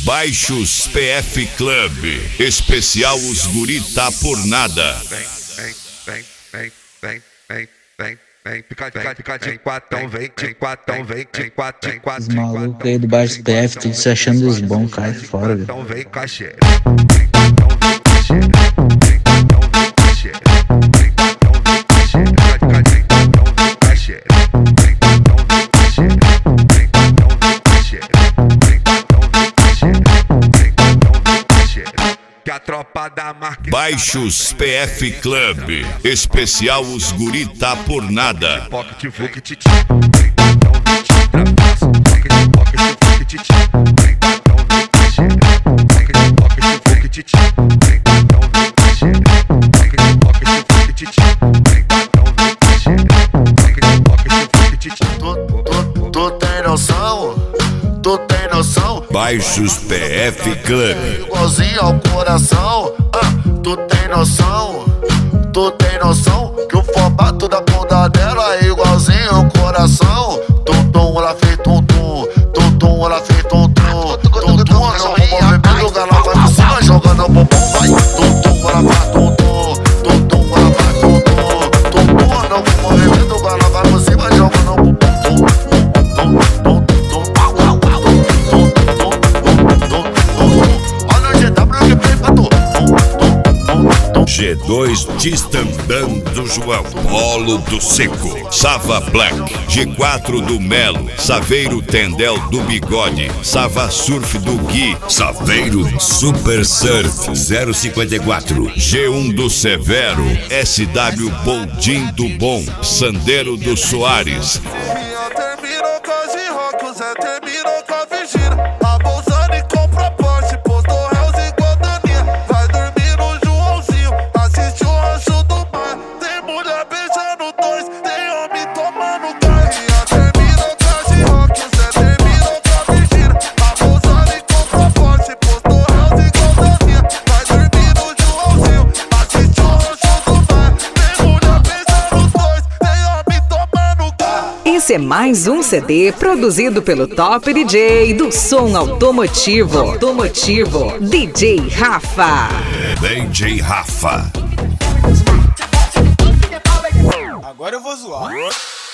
Baixos PF Club. Especial Os Guri Tá Por Nada. Vem, fica de quatão, vem de quatão, vem de quatão, vem Os malucos aí do Baixos PF, tudo se achando dos bons, cai fora, velho. então vem com a xereca. Que a tropa da marca. Baixos PF Club. Especial Os Guri Tá Por Nada. Pocket Fuck Titi. Pocket Titi. Tu tem noção? Tu tem noção? Baixos PF Club. Igualzinho ao coração. Tu tem noção? Tu tem noção? Que o formato da bunda dela é igualzinho ao coração. Tum-tum, ela fez tum-tum. Tum-tum, ela fez tum-tum. Tum-tum, ela vai movimento, ela vai por cima, jogando o bumbum, vai. Tum-tum, ela faz tum-tum. Tum-tum, ela faz tum-tum. Tum-tum, ela vai movimento, ela vai por cima, jogando o bumbum. G2 Tistandão do João, Polo do Seco, Sava Black, G4 do Melo, Saveiro Tendel do Bigode, Sava Surf do Gui, Saveiro Super Surf 054, G1 do Severo, SW Boldim do Bom, Sandeiro do Soares. Terminou com a G-Rock, o Zé terminou com a Virgínia. A Bolsani comprou Porsche, postou réus igual Daninha. Vai dormir no Joãozinho, assiste o Rancho do Mar. Tem mulher beijando dois, tem homem tomando gás. Terminou com a G-Rock, o Zé terminou com a Virgínia. A Bolsani comprou Porsche, postou réus igual Daninha. Vai dormir no Joãozinho, assiste o Rancho do Mar. Tem mulher beijando dois, tem homem tomando gás. Esse é mais um CD produzido pelo Top DJ do som automotivo. DJ Rafa. DJ Rafa. Agora eu vou zoar.